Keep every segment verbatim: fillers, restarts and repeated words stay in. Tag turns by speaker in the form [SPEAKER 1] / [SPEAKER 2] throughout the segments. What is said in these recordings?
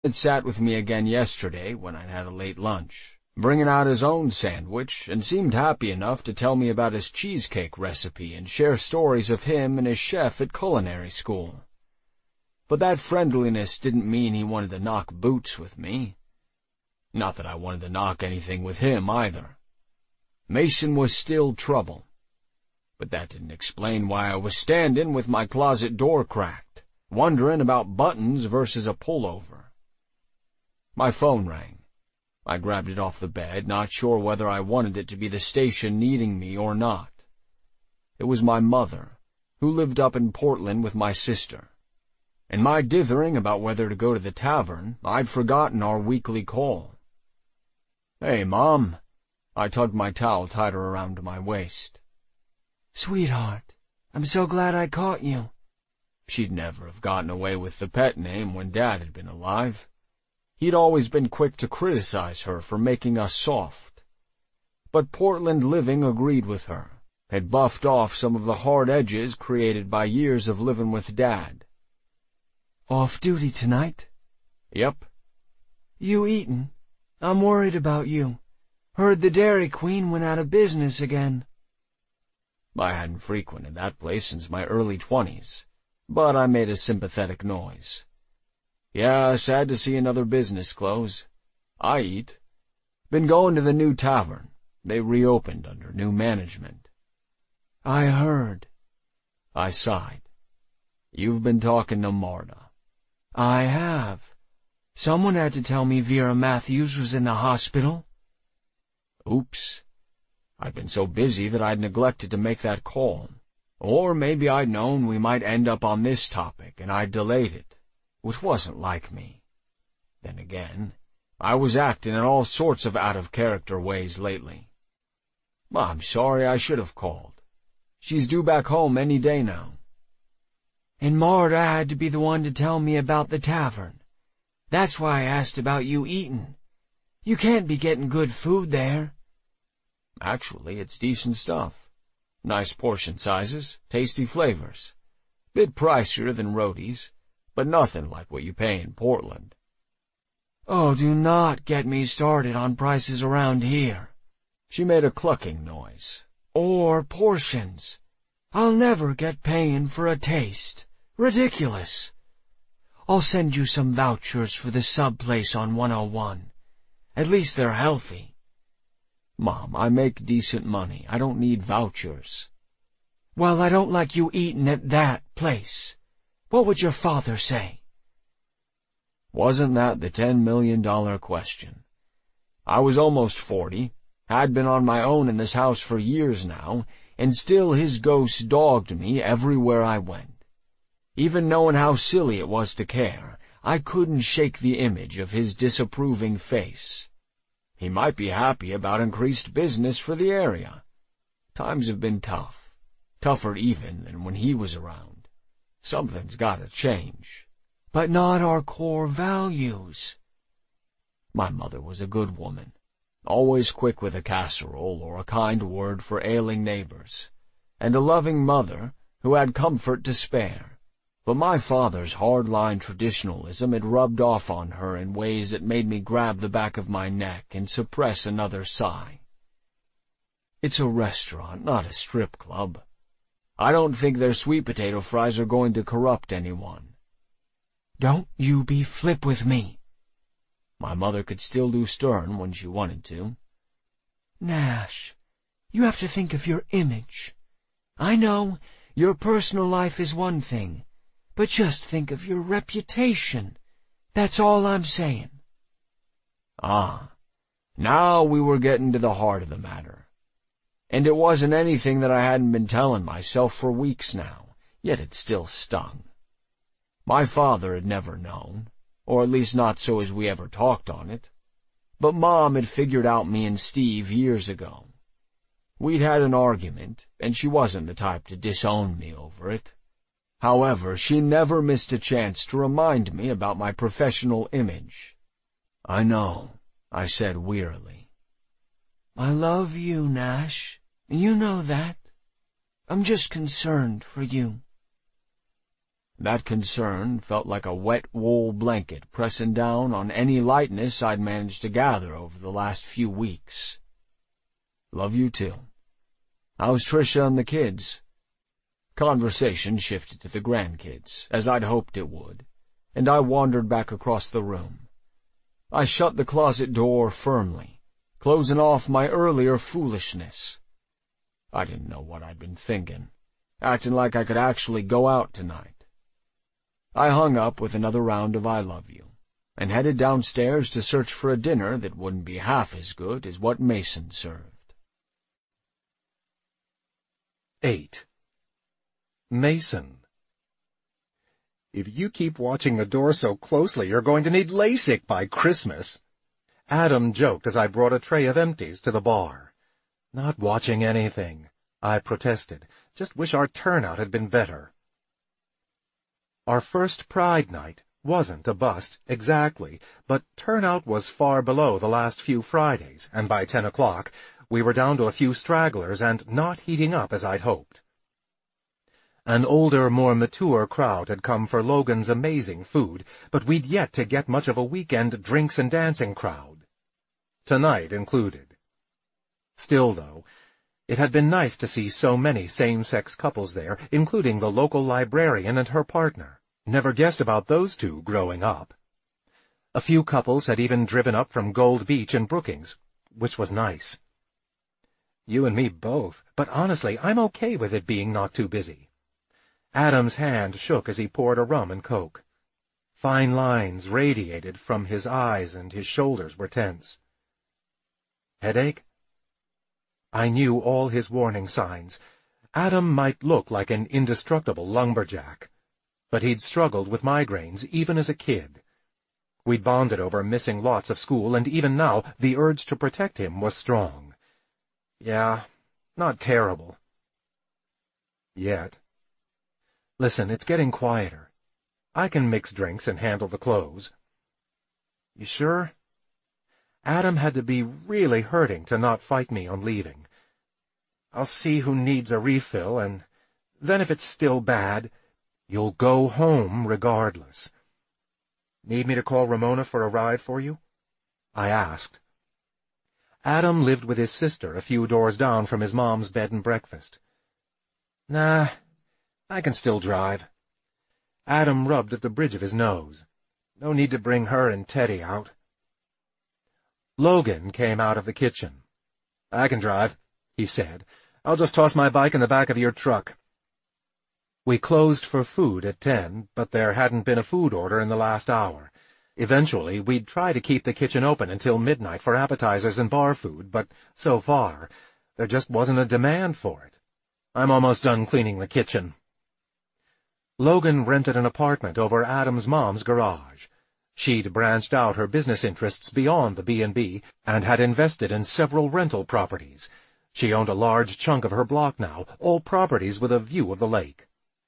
[SPEAKER 1] had sat with me again yesterday when I'd had a late lunch, bringing out his own sandwich, and seemed happy enough to tell me about his cheesecake recipe and share stories of him and his chef at culinary school. But that friendliness didn't mean he wanted to knock boots with me. Not that I wanted to knock anything with him, either. Mason was still trouble. But that didn't explain why I was standing with my closet door cracked, wondering about buttons versus a pullover. My phone rang. I grabbed it off the bed, not sure whether I wanted it to be the station needing me or not. It was my mother, who lived up in Portland with my sister. In my dithering about whether to go to the tavern, I'd forgotten our weekly call. "Hey, Mom." I tugged my towel tighter around my waist.
[SPEAKER 2] "Sweetheart, I'm so glad I caught you."
[SPEAKER 1] She'd never have gotten away with the pet name when Dad had been alive. He'd always been quick to criticize her for making us soft. But Portland living agreed with her, had buffed off some of the hard edges created by years of living with Dad.
[SPEAKER 2] "Off duty tonight?"
[SPEAKER 1] "Yep."
[SPEAKER 2] "You eatin'? I'm worried about you. Heard the Dairy Queen went out of business again."
[SPEAKER 1] I hadn't frequented that place since my early twenties, but I made a sympathetic noise. "Yeah, sad to see another business close. I eat. Been going to the new tavern. They reopened under new management."
[SPEAKER 2] "I heard."
[SPEAKER 1] I sighed. "You've been talking to Marta."
[SPEAKER 2] "I have. Someone had to tell me Vera Matthews was in the hospital."
[SPEAKER 1] Oops. I'd been so busy that I'd neglected to make that call. Or maybe I'd known we might end up on this topic, and I'd delayed it, which wasn't like me. Then again, I was acting in all sorts of out-of-character ways lately. "I'm sorry, I should have called. She's due back home any day now."
[SPEAKER 2] "And Marta had to be the one to tell me about the tavern. That's why I asked about you eatin'. You can't be getting good food there."
[SPEAKER 1] "Actually, it's decent stuff. Nice portion sizes, tasty flavors. Bit pricier than Roadie's, but nothing like what you pay in Portland."
[SPEAKER 2] "Oh, do not get me started on prices around here."
[SPEAKER 1] She made a clucking noise.
[SPEAKER 2] "Or portions. I'll never get paying for a taste. Ridiculous. I'll send you some vouchers for the sub place on one oh one. At least they're healthy."
[SPEAKER 1] "Mom, I make decent money. I don't need vouchers."
[SPEAKER 2] "Well, I don't like you eating at that place. What would your father say?"
[SPEAKER 1] Wasn't that the ten million dollar question? I was almost forty, had been on my own in this house for years now, and still his ghost dogged me everywhere I went. Even knowing how silly it was to care, I couldn't shake the image of his disapproving face. He might be happy about increased business for the area. Times have been tough, tougher even than when he was around. Something's gotta change.
[SPEAKER 2] "But not our core values."
[SPEAKER 1] My mother was a good woman, always quick with a casserole or a kind word for ailing neighbors, and a loving mother who had comfort to spare. But my father's hard-line traditionalism had rubbed off on her in ways that made me grab the back of my neck and suppress another sigh. It's a restaurant, not a strip club. I don't think their sweet potato fries are going to corrupt anyone.
[SPEAKER 2] "Don't you be flip with me."
[SPEAKER 1] My mother could still do stern when she wanted to.
[SPEAKER 2] "Nash, you have to think of your image. I know your personal life is one thing, but just think of your reputation. That's all I'm saying."
[SPEAKER 1] Ah, now we were getting to the heart of the matter. And it wasn't anything that I hadn't been telling myself for weeks now, yet it still stung. My father had never known, or at least not so as we ever talked on it. But Mom had figured out me and Steve years ago. We'd had an argument, and she wasn't the type to disown me over it. However, she never missed a chance to remind me about my professional image. "I know," I said wearily.
[SPEAKER 2] "I love you, Nash. You know that. I'm just concerned for you."
[SPEAKER 1] That concern felt like a wet wool blanket pressing down on any lightness I'd managed to gather over the last few weeks. Love you too. How's Trisha and the kids? Conversation shifted to the grandkids, as I'd hoped it would, and I wandered back across the room. I shut the closet door firmly, closing off my earlier foolishness. I didn't know what I'd been thinking, acting like I could actually go out tonight. I hung up with another round of I love you, and headed downstairs to search for a dinner that wouldn't be half as good as what Mason served.
[SPEAKER 3] eight. Mason. If you keep watching the door so closely, you're going to need LASIK by Christmas. Adam joked as I brought a tray of empties to the bar. Not watching anything, I protested. Just wish our turnout had been better. Our first Pride night wasn't a bust, exactly, but turnout was far below the last few Fridays, and by ten o'clock we were down to a few stragglers and not heating up as I'd hoped. An older, more mature crowd had come for Logan's amazing food, but we'd yet to get much of a weekend drinks and dancing crowd. Tonight included. Still, though, it had been nice to see so many same-sex couples there, including the local librarian and her partner. Never guessed about those two growing up. A few couples had even driven up from Gold Beach and Brookings, which was nice. You and me both, but honestly, I'm okay with it being not too busy. Adam's hand shook as he poured a rum and coke. Fine lines radiated from his eyes and his shoulders were tense. Headache? I knew all his warning signs. Adam might look like an indestructible lumberjack, but he'd struggled with migraines even as a kid. We'd bonded over missing lots of school, and even now the urge to protect him was strong. Yeah, not terrible. Yet. Listen, it's getting quieter. I can mix drinks and handle the clothes. You sure? Adam had to be really hurting to not fight me on leaving. I'll see who needs a refill, and then if it's still bad, you'll go home regardless. Need me to call Ramona for a ride for you? I asked. Adam lived with his sister a few doors down from his mom's bed and breakfast. Nah, I can still drive. Adam rubbed at the bridge of his nose. No need to bring her and Teddy out. Logan came out of the kitchen. I can drive, he said. I'll just toss my bike in the back of your truck. We closed for food at ten, but there hadn't been a food order in the last hour. Eventually, we'd try to keep the kitchen open until midnight for appetizers and bar food, but so far, there just wasn't a demand for it. I'm almost done cleaning the kitchen. Logan rented an apartment over Adam's mom's garage. She'd branched out her business interests beyond the B and B and had invested in several rental properties. She owned a large chunk of her block now, all properties with a view of the lake.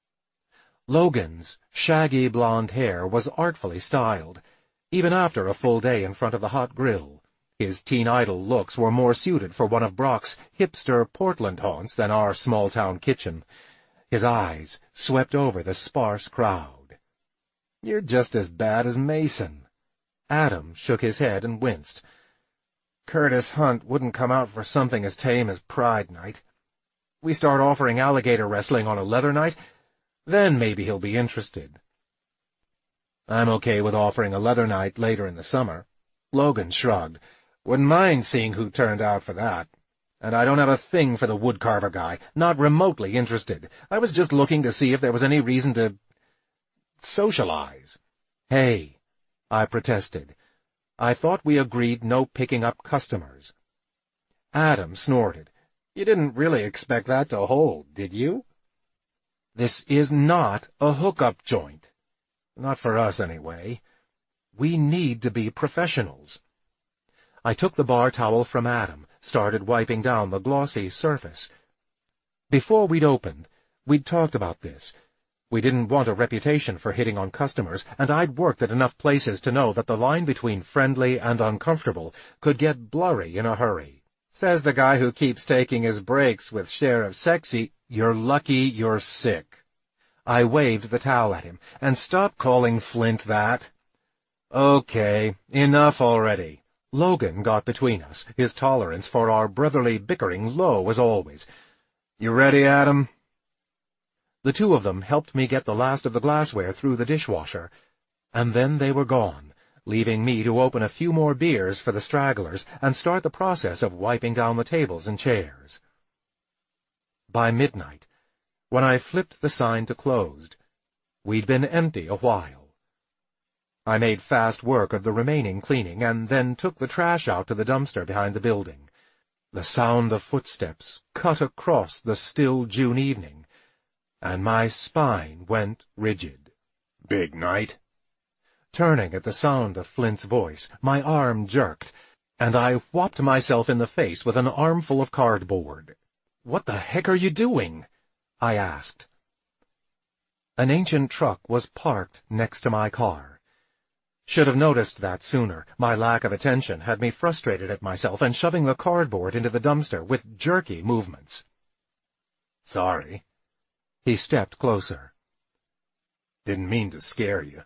[SPEAKER 3] Logan's shaggy blonde hair was artfully styled. Even after a full day in front of the hot grill, his teen idol looks were more suited for one of Brock's hipster Portland haunts than our small-town kitchen. His eyes swept over the sparse crowd. You're just as bad as Mason. Adam shook his head and winced. Curtis Hunt wouldn't come out for something as tame as Pride Night. We start offering alligator wrestling on a leather night, then maybe he'll be interested. I'm okay with offering a leather night later in the summer. Logan shrugged. Wouldn't mind seeing who turned out for that. And I don't have a thing for the woodcarver guy, not remotely interested. I was just looking to see if there was any reason to socialize. Hey, I protested. I thought we agreed no picking up customers. Adam snorted. You didn't really expect that to hold, did you? This is not a hookup joint. Not for us, anyway. We need to be professionals. I took the bar towel from Adam, started wiping down the glossy surface. Before we'd opened, we'd talked about this. We didn't want a reputation for hitting on customers, and I'd worked at enough places to know that the line between friendly and uncomfortable could get blurry in a hurry. Says the guy who keeps taking his breaks with Sheriff Sexy. You're lucky you're sick. I waved the towel at him. And stop calling Flint that. Okay, enough already. Logan got between us, his tolerance for our brotherly bickering low as always. You ready, Adam? The two of them helped me get the last of the glassware through the dishwasher, and then they were gone, leaving me to open a few more beers for the stragglers and start the process of wiping down the tables and chairs. By midnight, when I flipped the sign to closed, we'd been empty a while. I made fast work of the remaining cleaning and then took the trash out to the dumpster behind the building. The sound of footsteps cut across the still June evening, and my spine went rigid. Big night. Turning at the sound of Flint's voice, my arm jerked, and I whopped myself in the face with an armful of cardboard. "What the heck are you doing?" I asked. An ancient truck was parked next to my car. Should have noticed that sooner. My lack of attention had me frustrated at myself and shoving the cardboard into the dumpster with jerky movements. Sorry. He stepped closer. Didn't mean to scare you.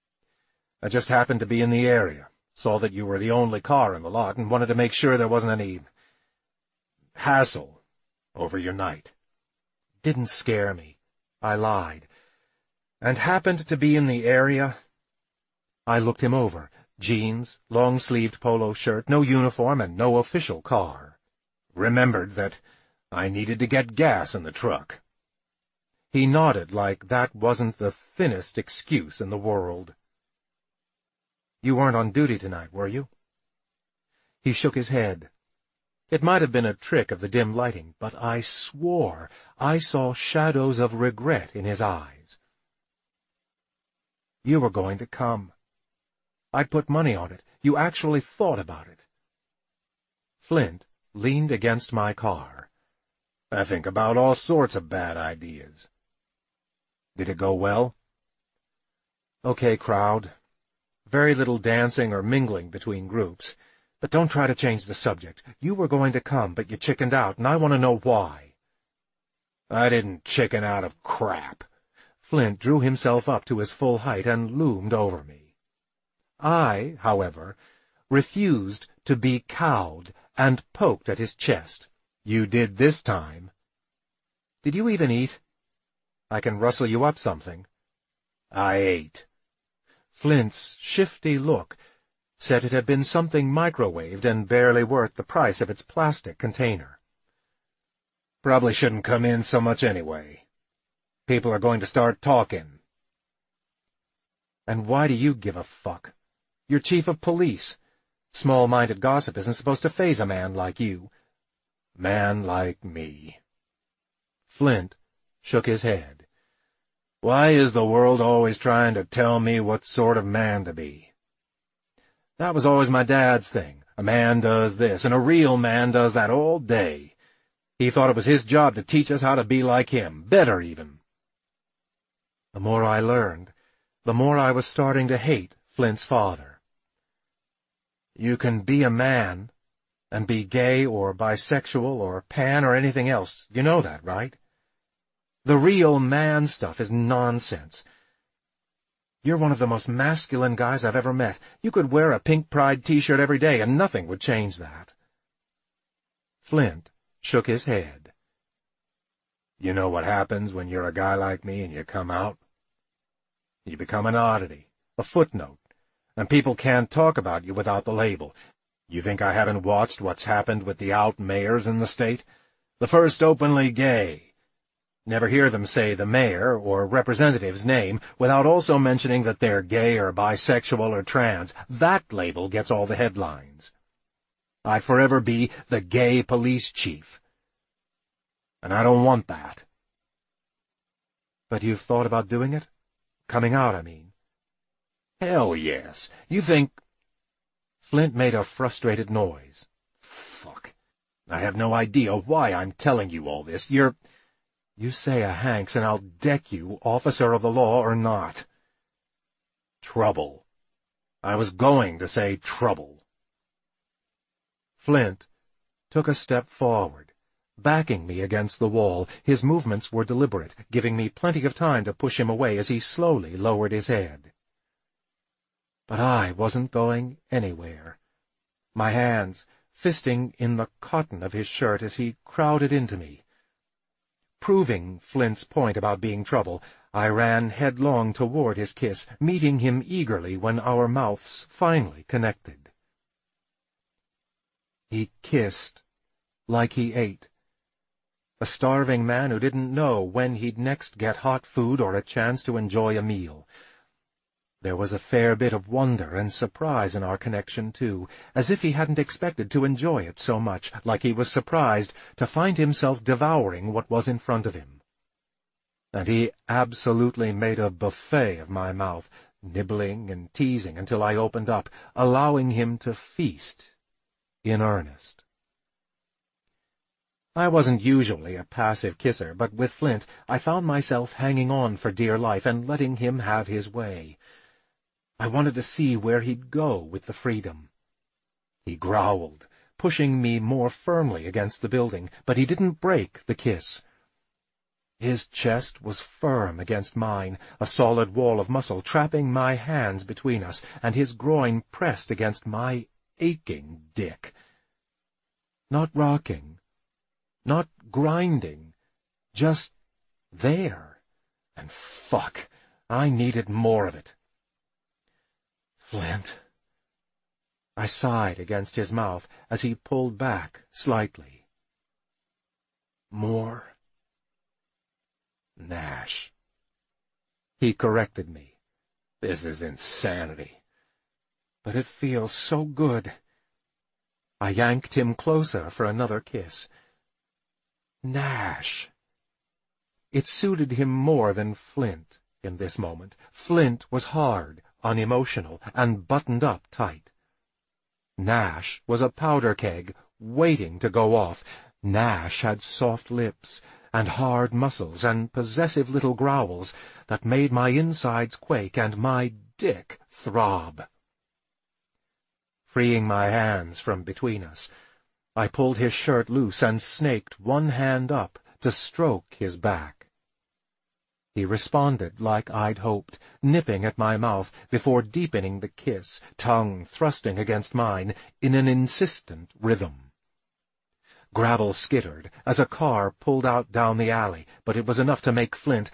[SPEAKER 3] I just happened to be in the area, saw that you were the only car in the lot, and wanted to make sure there wasn't any hassle over your night. Didn't scare me. I lied. And happened to be in the area. I looked him over. Jeans, long-sleeved polo shirt, no uniform, and no official car. Remembered that I needed to get gas in the truck. He nodded like that wasn't the thinnest excuse in the world. You weren't on duty tonight, were you? He shook his head. It might have been a trick of the dim lighting, but I swore I saw shadows of regret in his eyes. You were going to come. I'd put money on it. You actually thought about it. Flint leaned against my car. I think about all sorts of bad ideas. Did it go well? Okay, crowd. Very little dancing or mingling between groups. But don't try to change the subject. You were going to come, but you chickened out, and I want to know why. I didn't chicken out of crap. Flint drew himself up to his full height and loomed over me. I, however, refused to be cowed and poked at his chest. You did this time. Did you even eat? I can rustle you up something. I ate. Flint's shifty look said it had been something microwaved and barely worth the price of its plastic container. Probably shouldn't come in so much anyway. People are going to start talking. And why do you give a fuck? You're chief of police. Small-minded gossip isn't supposed to faze a man like you. Man like me. Flint shook his head. Why is the world always trying to tell me what sort of man to be? That was always my dad's thing. A man does this, and a real man does that all day. He thought it was his job to teach us how to be like him, better even. The more I learned, the more I was starting to hate Flint's father. You can be a man and be gay or bisexual or pan or anything else. You know that, right? The real man stuff is nonsense. You're one of the most masculine guys I've ever met. You could wear a Pink Pride t-shirt every day and nothing would change that. Flint shook his head. You know what happens when you're a guy like me and you come out? You become an oddity, a footnote, and people can't talk about you without the label. You think I haven't watched what's happened with the out mayors in the state? The first openly gay. Never hear them say the mayor or representative's name without also mentioning that they're gay or bisexual or trans. That label gets all the headlines. I'd forever be the gay police chief. And I don't want that. But you've thought about doing it? Coming out, I mean. Hell yes. You think... Flint made a frustrated noise. Fuck. I have no idea why I'm telling you all this. You're... You say a Hanks and I'll deck you, officer of the law or not. Trouble. I was going to say trouble. Flint took a step forward, backing me against the wall. His movements were deliberate, giving me plenty of time to push him away as he slowly lowered his head. But I wasn't going anywhere. My hands fisting in the cotton of his shirt as he crowded into me. Proving Flint's point about being trouble, I ran headlong toward his kiss, meeting him eagerly when our mouths finally connected. He kissed like he ate. A starving man who didn't know when he'd next get hot food or a chance to enjoy a meal. There was a fair bit of wonder and surprise in our connection, too, as if he hadn't expected to enjoy it so much, like he was surprised to find himself devouring what was in front of him. And he absolutely made a buffet of my mouth, nibbling and teasing until I opened up, allowing him to feast in earnest. I wasn't usually a passive kisser, but with Flint I found myself hanging on for dear life and letting him have his way. I wanted to see where he'd go with the freedom. He growled, pushing me more firmly against the building, but he didn't break the kiss. His chest was firm against mine, a solid wall of muscle trapping my hands between us, and his groin pressed against my aching dick. Not rocking, not grinding, just there. And fuck, I needed more of it. Flint. I sighed against his mouth as he pulled back slightly. More. Nash. He corrected me. This is insanity. But it feels so good. I yanked him closer for another kiss. Nash. It suited him more than Flint in this moment. Flint was hard, unemotional, and buttoned up tight. Nash was a powder keg, waiting to go off. Nash had soft lips, and hard muscles, and possessive little growls that made my insides quake and my dick throb. Freeing my hands from between us, I pulled his shirt loose and snaked one hand up to stroke his back. He responded like I'd hoped, nipping at my mouth before deepening the kiss, tongue thrusting against mine in an insistent rhythm. Gravel skittered as a car pulled out down the alley, but it was enough to make Flint.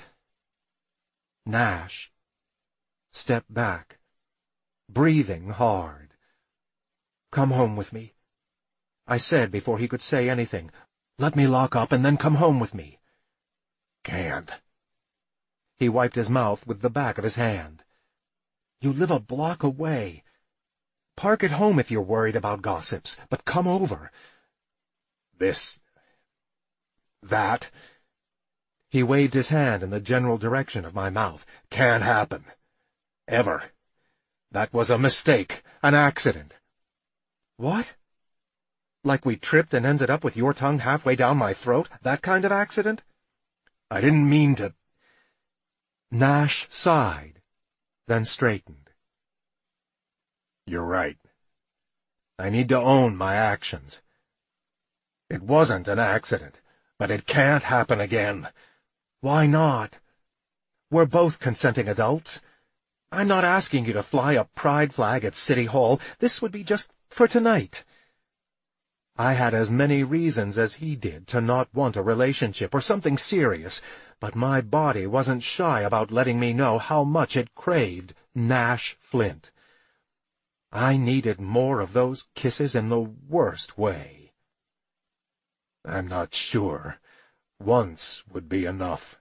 [SPEAKER 3] Nash stepped back, breathing hard. "Come home with me," I said before he could say anything. "Let me lock up and then come home with me." "Can't." He wiped his mouth with the back of his hand. "You live a block away. Park at home if you're worried about gossips, but come over." "This... that..." He waved his hand in the general direction of my mouth. "Can't happen. Ever. That was a mistake, an accident." "What? Like we tripped and ended up with your tongue halfway down my throat? That kind of accident?" "I didn't mean to..." Nash sighed, then straightened. "You're right. I need to own my actions. It wasn't an accident, but it can't happen again." "Why not? We're both consenting adults. I'm not asking you to fly a pride flag at City Hall. This would be just for tonight." I had as many reasons as he did to not want a relationship or something serious, but my body wasn't shy about letting me know how much it craved Nash Flint. I needed more of those kisses in the worst way. "I'm not sure. Once would be enough."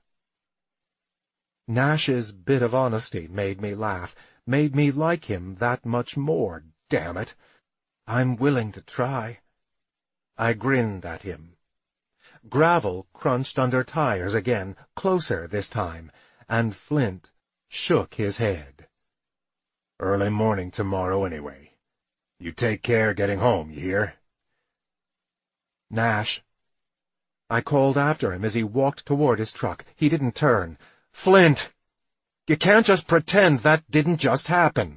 [SPEAKER 3] Nash's bit of honesty made me laugh, made me like him that much more, damn it. "I'm willing to try." I grinned at him. Gravel crunched under tires again, closer this time, and Flint shook his head. "Early morning tomorrow anyway. You take care getting home, you hear?" "Nash." I called after him as he walked toward his truck. He didn't turn. "Flint! You can't just pretend that didn't just happen."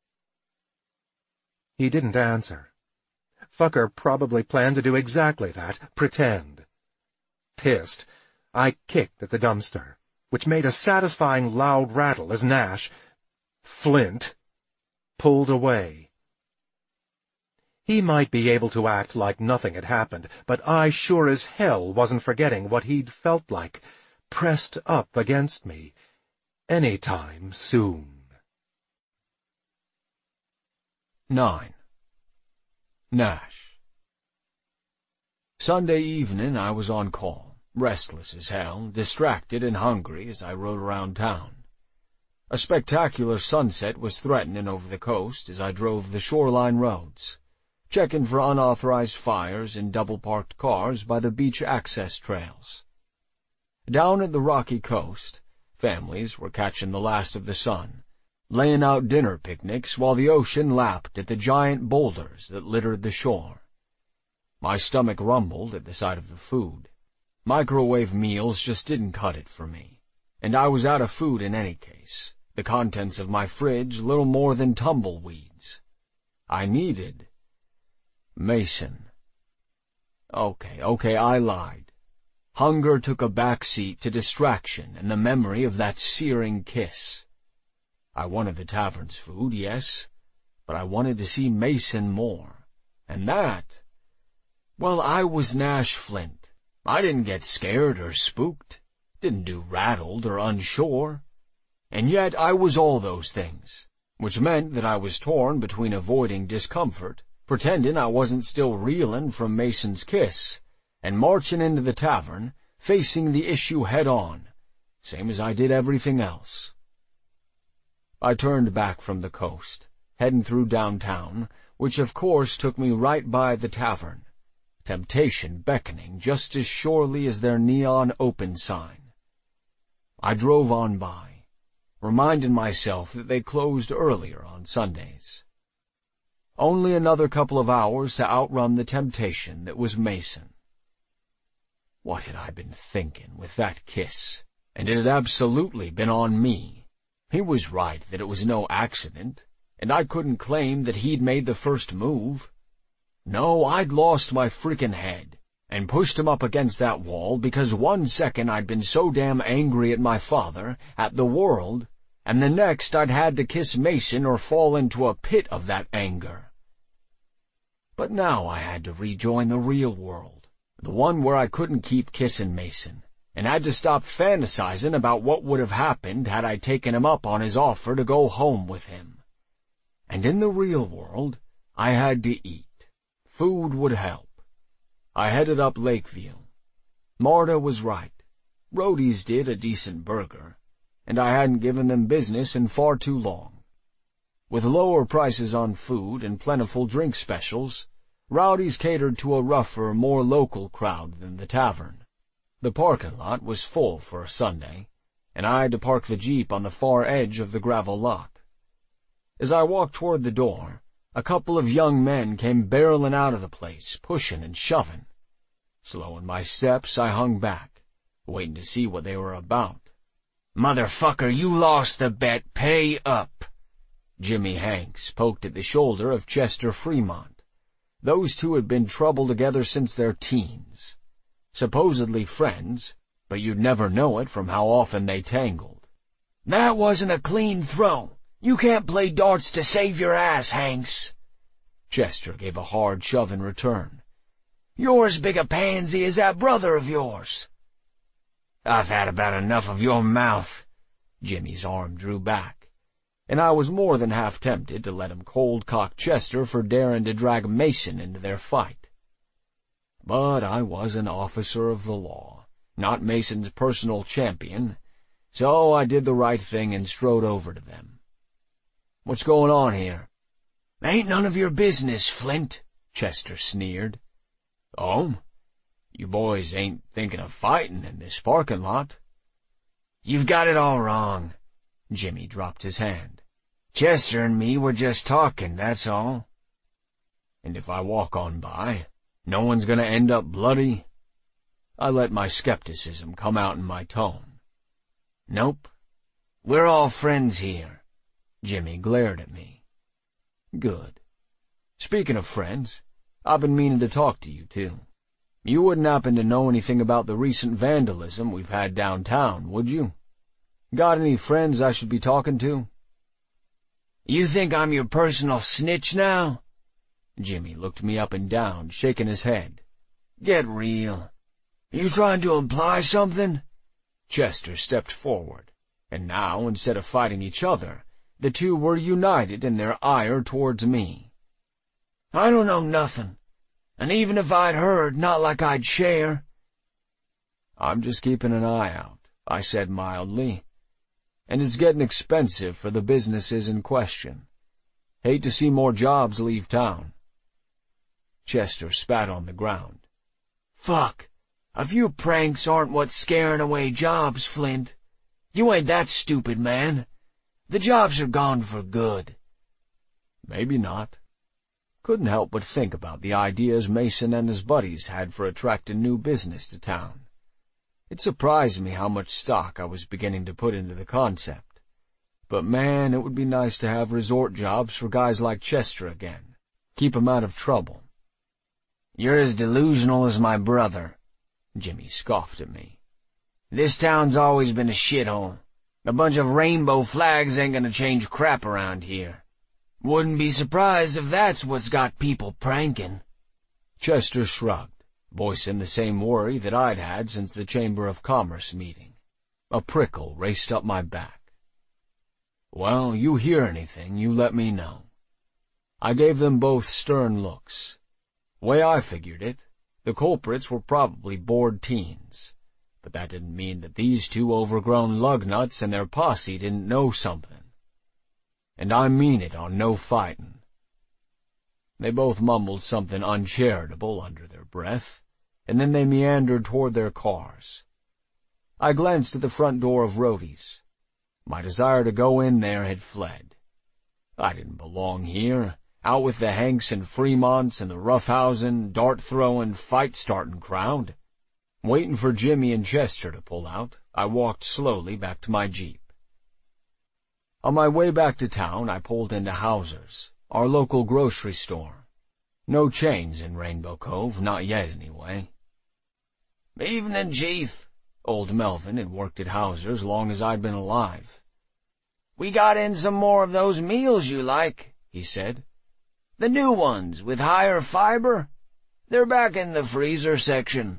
[SPEAKER 3] He didn't answer. Fucker probably planned to do exactly that, pretend. Pissed, I kicked at the dumpster, which made a satisfying loud rattle as Nash, Flint, pulled away. He might be able to act like nothing had happened, but I sure as hell wasn't forgetting what he'd felt like, pressed up against me, any time soon.
[SPEAKER 1] Nine. Nash. Sunday evening I was on call, restless as hell, distracted and hungry as I rode around town. A spectacular sunset was threatening over the coast as I drove the shoreline roads, checking for unauthorized fires in double-parked cars by the beach access trails. Down at the rocky coast, families were catching the last of the sun, laying out dinner picnics while the ocean lapped at the giant boulders that littered the shore. My stomach rumbled at the sight of the food. Microwave meals just didn't cut it for me, and I was out of food in any case, the contents of my fridge little more than tumbleweeds. I needed Mason. Okay, okay, I lied. Hunger took a back seat to distraction and the memory of that searing kiss. I wanted the tavern's food, yes, but I wanted to see Mason more. And that, well, I was Nash Flint. I didn't get scared or spooked, didn't do rattled or unsure. And yet I was all those things, which meant that I was torn between avoiding discomfort, pretending I wasn't still reeling from Mason's kiss, and marching into the tavern, facing the issue head-on, same as I did everything else. I turned back from the coast, heading through downtown, which of course took me right by the tavern, temptation beckoning just as surely as their neon open sign. I drove on by, reminding myself that they closed earlier on Sundays. Only another couple of hours to outrun the temptation that was Mason. What had I been thinking with that kiss? And it had absolutely been on me. He was right that it was no accident, and I couldn't claim that he'd made the first move. No, I'd lost my frickin' head, and pushed him up against that wall because one second I'd been so damn angry at my father, at the world, and the next I'd had to kiss Mason or fall into a pit of that anger. But now I had to rejoin the real world, the one where I couldn't keep kissing Mason, and had to stop fantasizing about what would have happened had I taken him up on his offer to go home with him. And in the real world, I had to eat. Food would help. I headed up Lakeview. Marta was right. Rhodey's did a decent burger, and I hadn't given them business in far too long. With lower prices on food and plentiful drink specials, Rowdy's catered to a rougher, more local crowd than the tavern. The parking lot was full for a Sunday, and I had to park the Jeep on the far edge of the gravel lot. As I walked toward the door, a couple of young men came barreling out of the place, pushing and shoving. Slowing my steps, I hung back, waiting to see what they were about. "Motherfucker, you lost the bet. Pay up." Jimmy Hanks poked at the shoulder of Chester Fremont. Those two had been trouble together since their teens. Supposedly friends, but you'd never know it from how often they tangled. "That wasn't a clean throw. You can't play darts to save your ass, Hanks." Chester gave a hard shove in return. "You're as big a pansy as that brother of yours." "I've had about enough of your mouth." Jimmy's arm drew back, and I was more than half tempted to let him cold-cock Chester for daring to drag Mason into their fight. But I was an officer of the law, not Mason's personal champion, so I did the right thing and strode over to them. "What's going on here?" "Ain't none of your business, Flint," Chester sneered. "Oh? You boys ain't thinking of fighting in this parking lot?" "You've got it all wrong." Jimmy dropped his hand. "Chester and me were just talking, that's all." "And if I walk on by, no one's gonna end up bloody?" I let my skepticism come out in my tone. "Nope. We're all friends here." Jimmy glared at me. "Good. Speaking of friends, I've been meaning to talk to you, too. You wouldn't happen to know anything about the recent vandalism we've had downtown, would you? Got any friends I should be talking to?"
[SPEAKER 2] "You think I'm your personal snitch now?"
[SPEAKER 1] Jimmy looked me up and down, shaking his head.
[SPEAKER 2] "Get real. You trying to imply something?"
[SPEAKER 1] Chester stepped forward, and now, instead of fighting each other, the two were united in their ire towards me.
[SPEAKER 2] "I don't know nothing, and even if I'd heard, not like I'd share."
[SPEAKER 1] "I'm just keeping an eye out," I said mildly. "And it's getting expensive for the businesses in question. Hate to see more jobs leave town." Chester spat on the ground.
[SPEAKER 2] "Fuck. A few pranks aren't what's scaring away jobs, Flint. You ain't that stupid, man. The jobs are gone for good."
[SPEAKER 1] "Maybe not." Couldn't help but think about the ideas Mason and his buddies had for attracting new business to town. It surprised me how much stock I was beginning to put into the concept. But man, it would be nice to have resort jobs for guys like Chester again. Keep 'em out of trouble.
[SPEAKER 2] "You're as delusional as my brother," Jimmy scoffed at me. "This town's always been a shithole. A bunch of rainbow flags ain't gonna change crap around here. Wouldn't be surprised if that's what's got people pranking."
[SPEAKER 1] Chester shrugged, voicing the same worry that I'd had since the Chamber of Commerce meeting. A prickle raced up my back. "Well, you hear anything, you let me know." I gave them both stern looks. Way I figured it, the culprits were probably bored teens, but that didn't mean that these two overgrown lugnuts and their posse didn't know something. And I mean it on no fightin'. They both mumbled something uncharitable under their breath, and then they meandered toward their cars. I glanced at the front door of Rhodey's. My desire to go in there had fled. I didn't belong here, out with the Hanks and Fremonts and the roughhousing, dart-throwing, fight-starting crowd. Waiting for Jimmy and Chester to pull out, I walked slowly back to my Jeep. On my way back to town, I pulled into Hauser's, our local grocery store. No chains in Rainbow Cove, not yet anyway.
[SPEAKER 2] "Evening, Chief."
[SPEAKER 1] Old Melvin had worked at Hauser's long as I'd been alive.
[SPEAKER 2] "We got in some more of those meals you like," he said. "The new ones with higher fiber. They're back in the freezer section."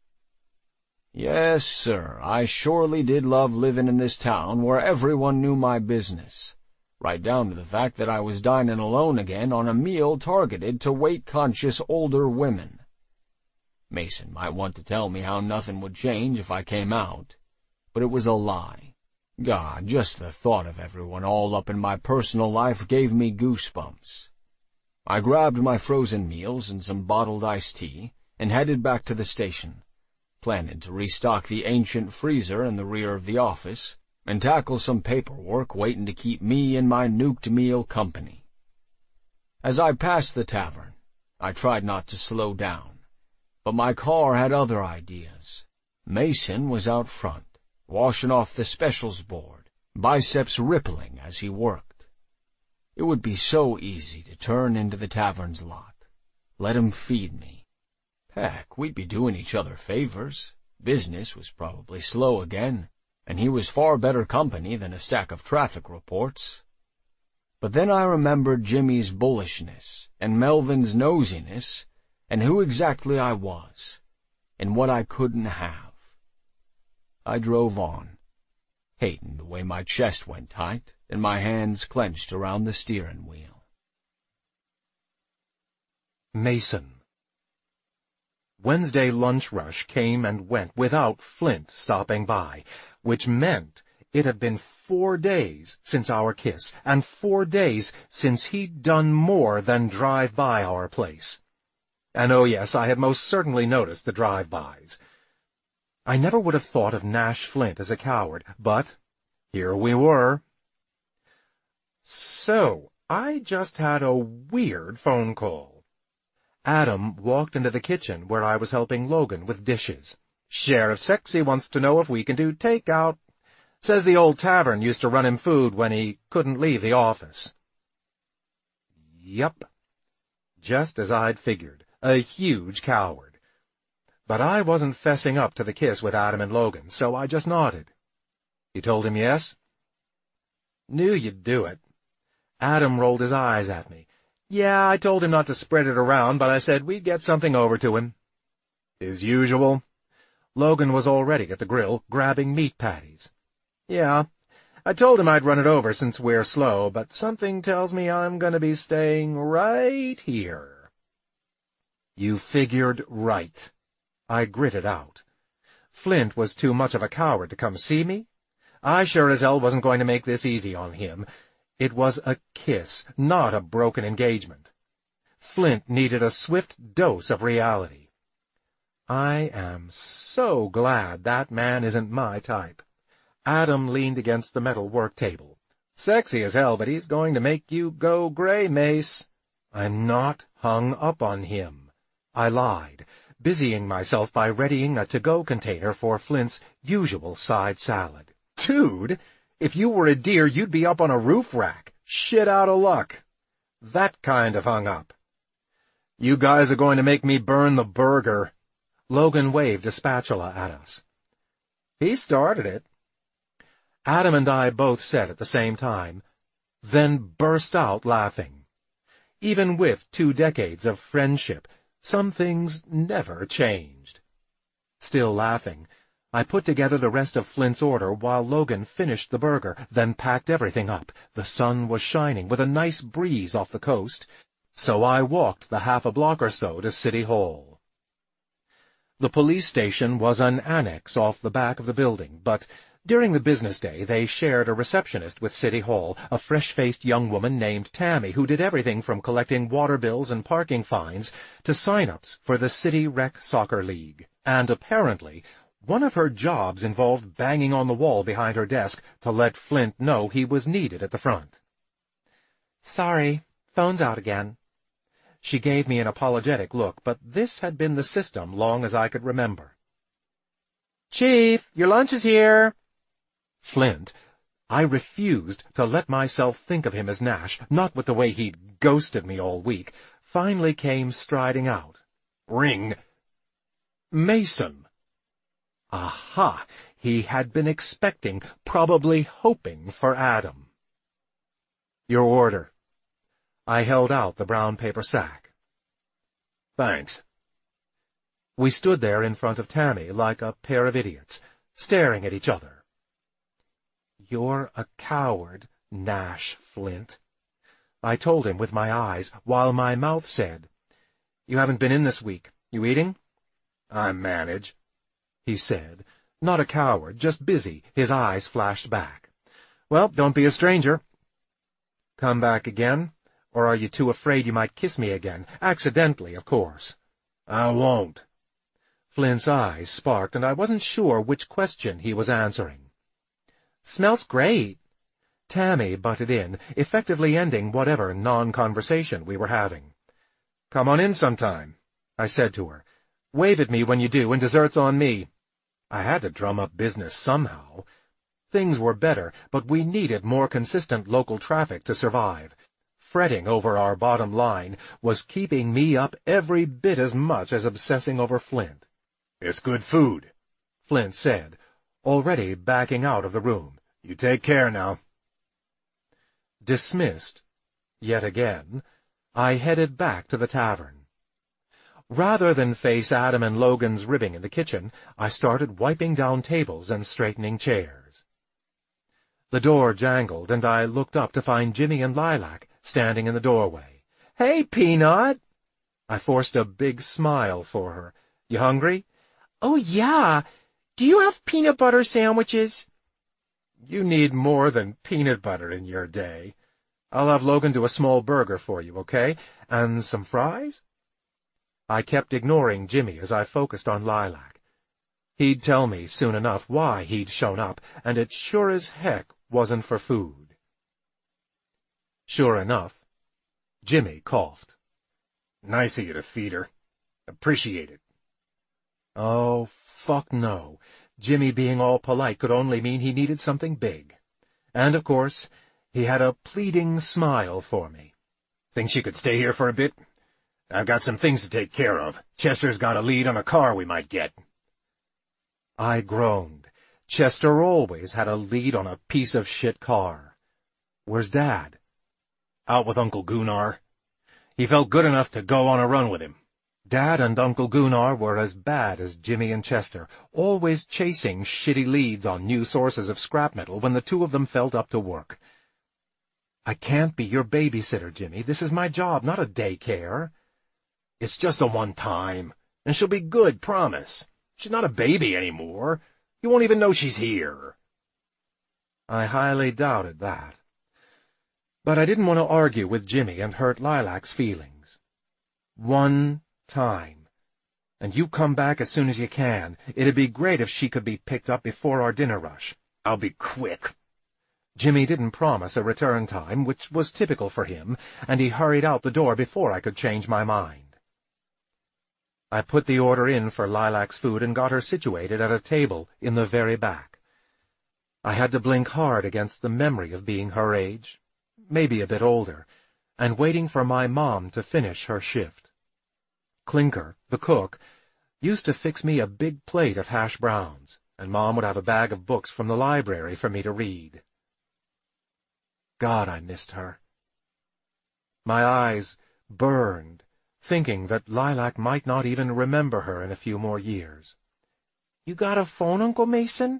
[SPEAKER 1] Yes, sir, I surely did love living in this town where everyone knew my business, right down to the fact that I was dining alone again on a meal targeted to weight-conscious older women. Mason might want to tell me how nothing would change if I came out, but it was a lie. God, just the thought of everyone all up in my personal life gave me goosebumps. I grabbed my frozen meals and some bottled iced tea and headed back to the station, planning to restock the ancient freezer in the rear of the office and tackle some paperwork waiting to keep me and my nuked meal company. As I passed the tavern, I tried not to slow down, but my car had other ideas. Mason was out front, washing off the specials board, biceps rippling as he worked. It would be so easy to turn into the tavern's lot, let him feed me. Heck, we'd be doing each other favors. Business was probably slow again, and he was far better company than a stack of traffic reports. But then I remembered Jimmy's bullishness and Melvin's nosiness and who exactly I was and what I couldn't have. I drove on, hating the way my chest went tight and my hands clenched around the steering wheel.
[SPEAKER 3] Mason. Wednesday lunch rush came and went without Flint stopping by, which meant it had been four days since our kiss, and four days since he'd done more than drive by our place. And oh yes, I had most certainly noticed the drive-bys. I never would have thought of Nash Flint as a coward, but here we were. So, I just had a weird phone call. Adam walked into the kitchen where I was helping Logan with dishes. Sheriff Sexy wants to know if we can do takeout. Says the old tavern used to run him food when he couldn't leave the office. Yup. Just as I'd figured. A huge coward. But I wasn't fessing up to the kiss with Adam and Logan, so I just nodded. You told him yes? Knew you'd do it. Adam rolled his eyes at me. Yeah, I told him not to spread it around, but I said we'd get something over to him. As usual. Logan was already at the grill, grabbing meat patties. Yeah, I told him I'd run it over since we're slow, but something tells me I'm going to be staying right here. You figured right. I gritted out. Flint was too much of a coward to come see me. I sure as hell wasn't going to make this easy on him. It was a kiss, not a broken engagement. Flint needed a swift dose of reality. I am so glad that man isn't my type. Adam leaned against the metal work table. Sexy as hell, but he's going to make you go gray, Mace. I'm not hung up on him. I lied, busying myself by readying a to-go container for Flint's usual side salad. Dude, if you were a deer, you'd be up on a roof rack. Shit out of luck. That kind of hung up. You guys are going to make me burn the burger. Logan waved a spatula at us. He started it. Adam and I both said at the same time, then burst out laughing. Even with two decades of friendship, some things never changed. Still laughing, I put together the rest of Flint's order while Logan finished the burger, then packed everything up. The sun was shining with a nice breeze off the coast, so I walked the half a block or so to City Hall. The police station was an annex off the back of the building, but during the business day they shared a receptionist with City Hall, a fresh-faced young woman named Tammy who did everything from collecting water bills and parking fines to sign-ups for the City Rec Soccer League. And apparently, one of her jobs involved banging on the wall behind her desk to let Flint know he was needed at the front. Sorry, phone's out again. She gave me an apologetic look, but this had been the system long as I could remember. Chief, your lunch is here. Flint. I refused to let myself think of him as Nash, not with the way he'd ghosted me all week, finally came striding out. Ring. Mason. Aha! He had been expecting, probably hoping for Adam. Your order. I held out the brown paper sack. Thanks. We stood there in front of Tammy like a pair of idiots, staring at each other. You're a coward, Nash Flint. I told him with my eyes, while my mouth said, You haven't been in this week. You eating? I manage, he said. Not a coward, just busy. His eyes flashed back. Well, don't be a stranger. Come back again? Or are you too afraid you might kiss me again? Accidentally, of course. I won't. Flint's eyes sparked, and I wasn't sure which question he was answering. Smells great. Tammy butted in, effectively ending whatever non-conversation we were having. Come on in sometime, I said to her. Wave at me when you do, and dessert's on me. I had to drum up business somehow. Things were better, but we needed more consistent local traffic to survive. Fretting over our bottom line was keeping me up every bit as much as obsessing over Flint. It's good food, Flint said, already backing out of the room. You take care now. Dismissed, yet again, I headed back to the tavern. Rather than face Adam and Logan's ribbing in the kitchen, I started wiping down tables and straightening chairs. The door jangled, and I looked up to find Jimmy and Lilac standing in the doorway. Hey, Peanut! I forced a big smile for her. You hungry? Oh, yeah. Do you have peanut butter sandwiches? You need more than peanut butter in your day. I'll have Logan do a small burger for you, okay? And some fries? I kept ignoring Jimmy as I focused on Lilac. He'd tell me soon enough why he'd shown up, and it sure as heck wasn't for food. Sure enough, Jimmy coughed. Nice of you to feed her. Appreciate it. Oh, fuck no. Jimmy being all polite could only mean he needed something big. And, of course, he had a pleading smile for me. Think she could stay here for a bit? I've got some things to take care of. Chester's got a lead on a car we might get. I groaned. Chester always had a lead on a piece of shit car. Where's Dad? Out with Uncle Gunnar. He felt good enough to go on a run with him. Dad and Uncle Gunnar were as bad as Jimmy and Chester, always chasing shitty leads on new sources of scrap metal when the two of them felt up to work. I can't be your babysitter, Jimmy. This is my job, not a daycare. It's just a one time, and she'll be good, promise. She's not a baby anymore. You won't even know she's here. I highly doubted that. But I didn't want to argue with Jimmy and hurt Lilac's feelings. One time. And you come back as soon as you can. It'd be great if she could be picked up before our dinner rush. I'll be quick. Jimmy didn't promise a return time, which was typical for him, and he hurried out the door before I could change my mind. I put the order in for Lilac's food and got her situated at a table in the very back. I had to blink hard against the memory of being her age, maybe a bit older, and waiting for my mom to finish her shift. Clinker, the cook, used to fix me a big plate of hash browns, and Mom would have a bag of books from the library for me to read. God, I missed her. My eyes burned, thinking that Lilac might not even remember her in a few more years. You got a phone, Uncle Mason?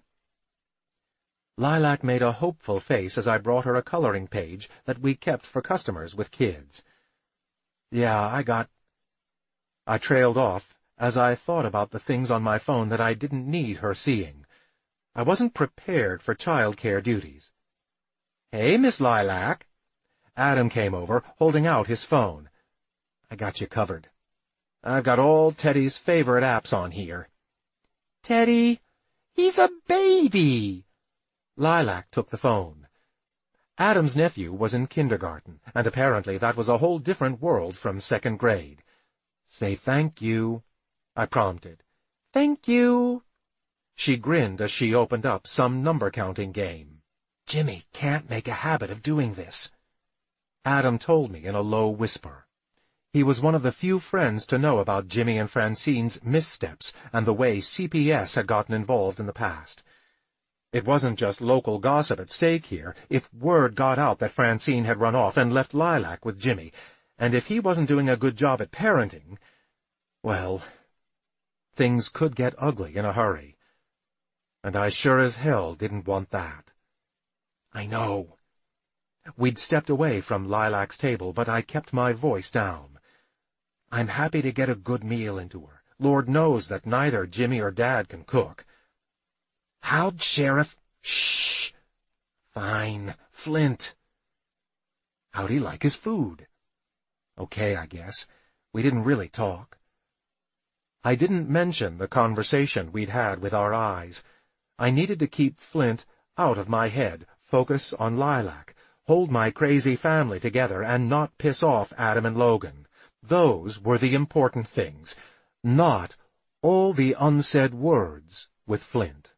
[SPEAKER 3] Lilac made a hopeful face as I brought her a coloring page that we kept for customers with kids. Yeah, I got... I trailed off as I thought about the things on my phone that I didn't need her seeing. I wasn't prepared for child-care duties. Hey, Miss Lilac. Adam came over, holding out his phone. I got you covered. I've got all Teddy's favorite apps on here. Teddy, he's a baby. Lilac took the phone. Adam's nephew was in kindergarten, and apparently that was a whole different world from second grade. Say thank you, I prompted. Thank you. She grinned as she opened up some number-counting game. Jimmy can't make a habit of doing this. Adam told me in a low whisper. He was one of the few friends to know about Jimmy and Francine's missteps and the way C P S had gotten involved in the past. It wasn't just local gossip at stake here. If word got out that Francine had run off and left Lilac with Jimmy, and if he wasn't doing a good job at parenting, well, things could get ugly in a hurry. And I sure as hell didn't want that. I know. We'd stepped away from Lilac's table, but I kept my voice down. I'm happy to get a good meal into her. Lord knows that neither Jimmy or Dad can cook. How'd Sheriff... Shh. Fine. Flint. How'd he like his food? Okay, I guess. We didn't really talk. I didn't mention the conversation we'd had with our eyes. I needed to keep Flint out of my head, focus on Lilac, hold my crazy family together, and not piss off Adam and Logan. Those were the important things, not all the unsaid words with Flint.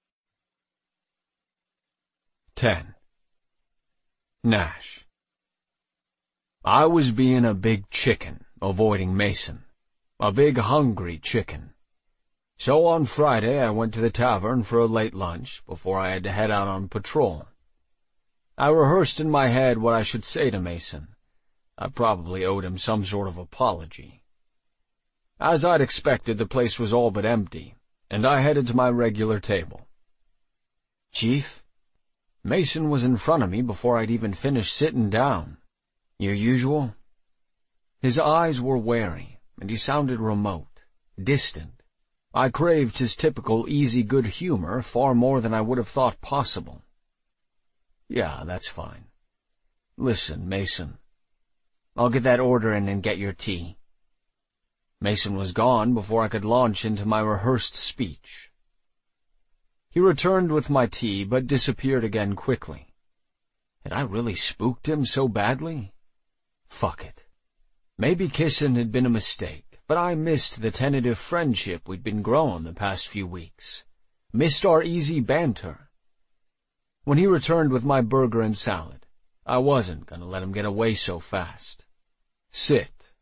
[SPEAKER 1] ten. Nash. I was being a big chicken, avoiding Mason. A big hungry chicken. So on Friday I went to the tavern for a late lunch before I had to head out on patrol. I rehearsed in my head what I should say to Mason. I probably owed him some sort of apology. As I'd expected, the place was all but empty, and I headed to my regular table. Chief? Mason was in front of me before I'd even finished sitting down. Your usual? His eyes were wary, and he sounded remote, distant. I craved his typical easy good humor far more than I would have thought possible. Yeah, that's fine. Listen, Mason. I'll get that order in and get your tea. Mason was gone before I could launch into my rehearsed speech. He returned with my tea, but disappeared again quickly. Had I really spooked him so badly? Fuck it. Maybe kissing had been a mistake, but I missed the tentative friendship we'd been growing the past few weeks. Missed our easy banter. When he returned with my burger and salad, I wasn't going to let him get away so fast. Sit,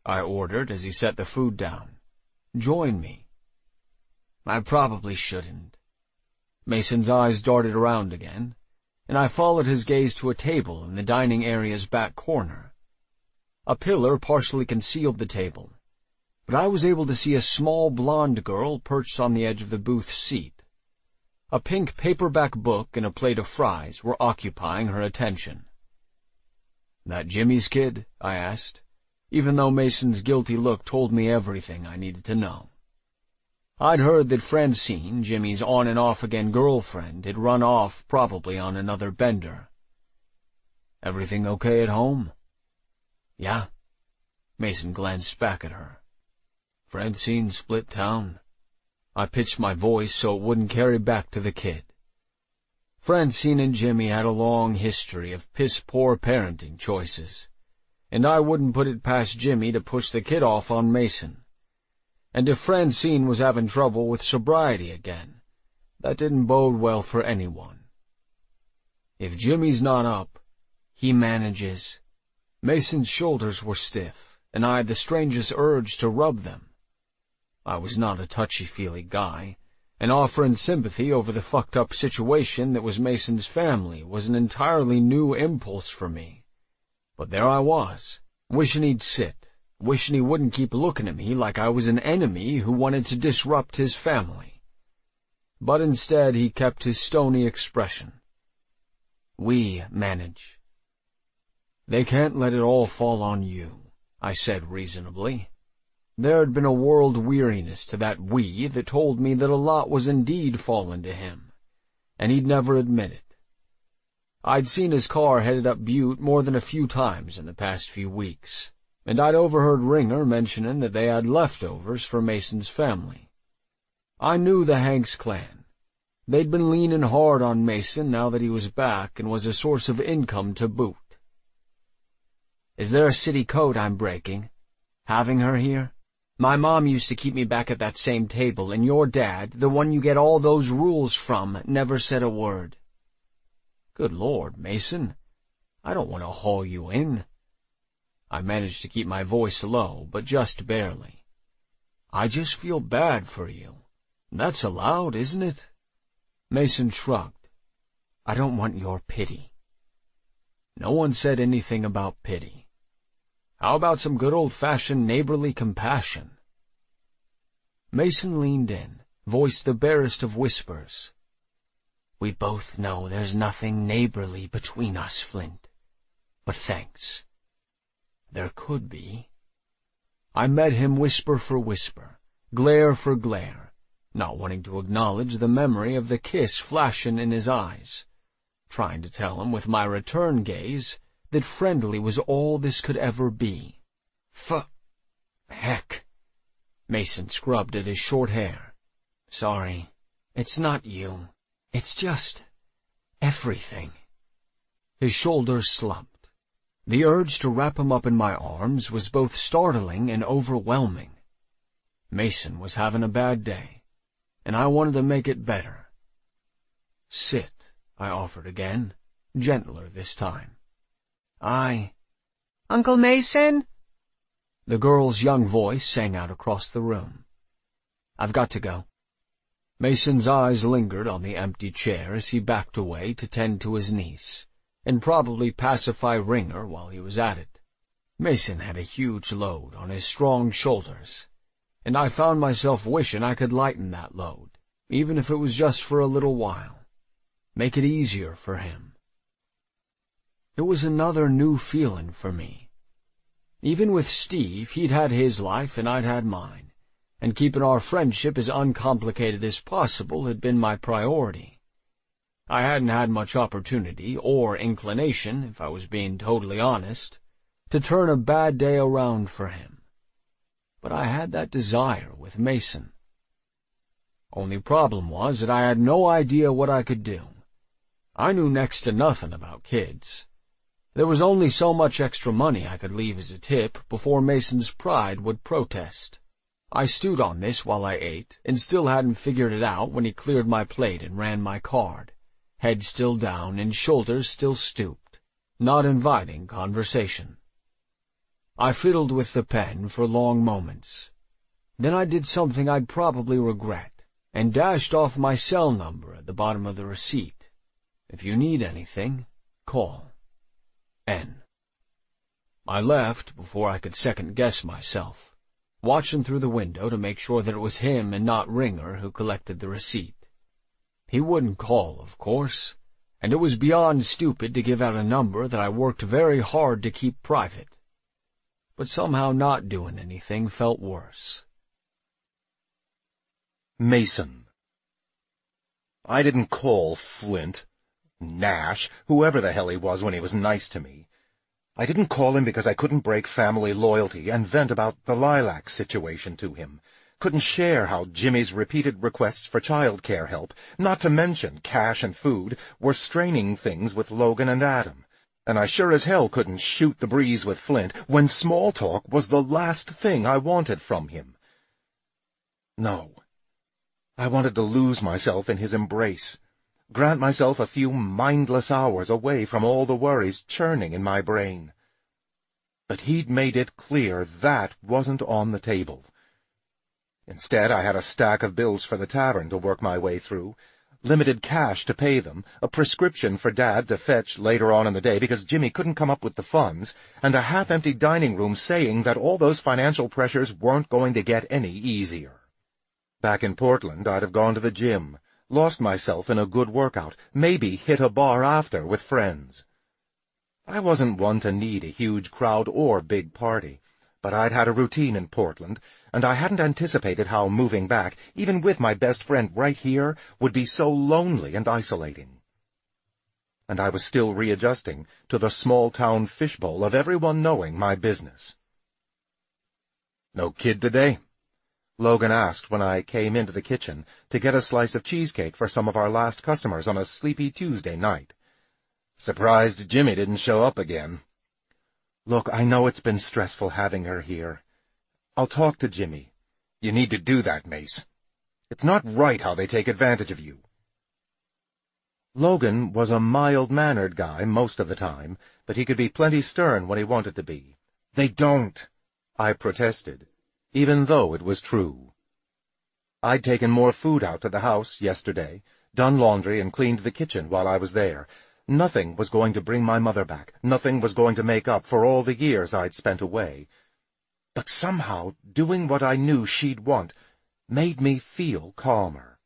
[SPEAKER 1] I ordered as he set the food down. "Join me."
[SPEAKER 2] "I probably shouldn't."
[SPEAKER 1] Mason's eyes darted around again, and I followed his gaze to a table in the dining area's back corner. A pillar partially concealed the table, but I was able to see a small blonde girl perched on the edge of the booth seat. A pink paperback book and a plate of fries were occupying her attention. "That Jimmy's kid?" I asked, even though Mason's guilty look told me everything I needed to know. I'd heard that Francine, Jimmy's on-and-off-again girlfriend, had run off, probably on another bender. "Everything okay at home?"
[SPEAKER 2] "Yeah."
[SPEAKER 1] Mason glanced back at her. "Francine split town." I pitched my voice so it wouldn't carry back to the kid. Francine and Jimmy had a long history of piss-poor parenting choices, and I wouldn't put it past Jimmy to push the kid off on Mason. And if Francine was having trouble with sobriety again, that didn't bode well for anyone. If Jimmy's not up,
[SPEAKER 2] he manages.
[SPEAKER 1] Mason's shoulders were stiff, and I had the strangest urge to rub them. I was not a touchy-feely guy, and offering sympathy over the fucked-up situation that was Mason's family was an entirely new impulse for me. But there I was, wishing he'd sit, wishing he wouldn't keep looking at me like I was an enemy who wanted to disrupt his family. But instead he kept his stony expression.
[SPEAKER 2] "We manage."
[SPEAKER 1] "They can't let it all fall on you," I said reasonably. There had been a world weariness to that we that told me that a lot was indeed fallen to him, and he'd never admit it. I'd seen his car headed up Butte more than a few times in the past few weeks, and I'd overheard Ringer mentioning that they had leftovers for Mason's family. I knew the Hanks clan. They'd been leaning hard on Mason now that he was back and was a source of income to boot.
[SPEAKER 2] "Is there a city code I'm breaking? Having her here? My mom used to keep me back at that same table, and your dad, the one you get all those rules from, never said a word."
[SPEAKER 1] "Good Lord, Mason, I don't want to haul you in." I managed to keep my voice low, but just barely. "I just feel bad for you. That's allowed, isn't it?" Mason shrugged.
[SPEAKER 2] "I don't want your pity."
[SPEAKER 1] No one said anything about pity. How about some good old-fashioned neighborly compassion? Mason leaned in, voiced the barest of whispers.
[SPEAKER 2] "We both know there's nothing neighborly between us, Flint. But thanks. There could be."
[SPEAKER 1] I met him whisper for whisper, glare for glare, not wanting to acknowledge the memory of the kiss flashing in his eyes, trying to tell him with my return gaze that friendly was all this could ever be.
[SPEAKER 2] F... heck.
[SPEAKER 1] Mason scrubbed at his short hair.
[SPEAKER 2] "Sorry. It's not you. It's just... everything."
[SPEAKER 1] His shoulders slumped. The urge to wrap him up in my arms was both startling and overwhelming. Mason was having a bad day, and I wanted to make it better. "Sit," I offered again, gentler this time.
[SPEAKER 2] I... "Uncle Mason?"
[SPEAKER 1] The girl's young voice sang out across the room.
[SPEAKER 2] "I've got to go."
[SPEAKER 1] Mason's eyes lingered on the empty chair as he backed away to tend to his niece, and probably pacify Ringer while he was at it. Mason had a huge load on his strong shoulders, and I found myself wishing I could lighten that load, even if it was just for a little while. Make it easier for him. It was another new feeling for me. Even with Steve, he'd had his life and I'd had mine, and keeping our friendship as uncomplicated as possible had been my priority. I hadn't had much opportunity or inclination, if I was being totally honest, to turn a bad day around for him. But I had that desire with Mason. Only problem was that I had no idea what I could do. I knew next to nothing about kids. There was only so much extra money I could leave as a tip before Mason's pride would protest. I stewed on this while I ate, and still hadn't figured it out when he cleared my plate and ran my card, head still down and shoulders still stooped, not inviting conversation. I fiddled with the pen for long moments. Then I did something I'd probably regret, and dashed off my cell number at the bottom of the receipt. If you need anything, call. N. I left before I could second-guess myself, watching through the window to make sure that it was him and not Ringer who collected the receipt. He wouldn't call, of course, and it was beyond stupid to give out a number that I worked very hard to keep private. But somehow not doing anything felt worse.
[SPEAKER 3] Mason. I didn't call Flint, Nash, whoever the hell he was when he was nice to me. I didn't call him because I couldn't break family loyalty and vent about the lilac situation to him. Couldn't share how Jimmy's repeated requests for child care help, not to mention cash and food, were straining things with Logan and Adam. And I sure as hell couldn't shoot the breeze with Flint when small talk was the last thing I wanted from him. No. I wanted to lose myself in his embrace, grant myself a few mindless hours away from all the worries churning in my brain. But he'd made it clear that wasn't on the table. Instead, I had a stack of bills for the tavern to work my way through, limited cash to pay them, a prescription for Dad to fetch later on in the day because Jimmy couldn't come up with the funds, and a half-empty dining room saying that all those financial pressures weren't going to get any easier. Back in Portland, I'd have gone to the gym, lost myself in a good workout, maybe hit a bar after with friends. I wasn't one to need a huge crowd or big party, but I'd had a routine in Portland, and I hadn't anticipated how moving back, even with my best friend right here, would be so lonely and isolating. And I was still readjusting to the small-town fishbowl of everyone knowing my business. "No kid today?" Logan asked when I came into the kitchen to get a slice of cheesecake for some of our last customers on a sleepy Tuesday night. "Surprised Jimmy didn't show up again." "Look, I know it's been stressful having her here. I'll talk to Jimmy." "You need to do that, Mace. It's not right how they take advantage of you." Logan was a mild-mannered guy most of the time, but he could be plenty stern when he wanted to be. "They don't," I protested, even though it was true. I'd taken more food out to the house yesterday, done laundry and cleaned the kitchen while I was there. Nothing was going to bring my mother back. Nothing was going to make up for all the years I'd spent away. But somehow, doing what I knew she'd want made me feel calmer.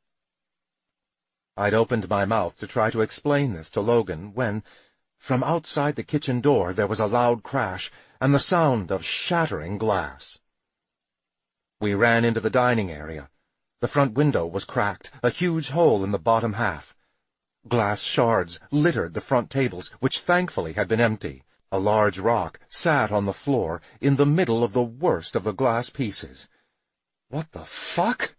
[SPEAKER 3] I'd opened my mouth to try to explain this to Logan when, from outside the kitchen door, there was a loud crash and the sound of shattering glass. We ran into the dining area. The front window was cracked, a huge hole in the bottom half. Glass shards littered the front tables, which thankfully had been empty. A large rock sat on the floor in the middle of the worst of the glass pieces. What the fuck?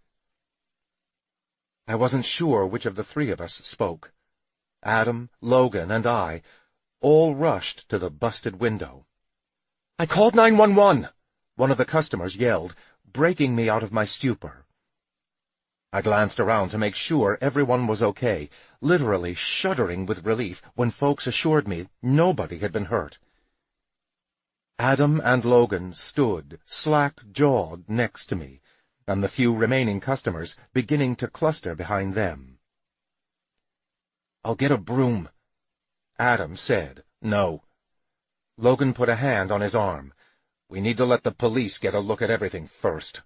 [SPEAKER 3] I wasn't sure which of the three of us spoke. Adam, Logan, and I all rushed to the busted window. "I called nine one one!" one of the customers yelled, breaking me out of my stupor. I glanced around to make sure everyone was okay, literally shuddering with relief when folks assured me nobody had been hurt. Adam and Logan stood, slack-jawed, next to me, and the few remaining customers beginning to cluster behind them. "I'll get a broom," Adam said. "No." Logan put a hand on his arm. "We need to let the police get a look at everything first."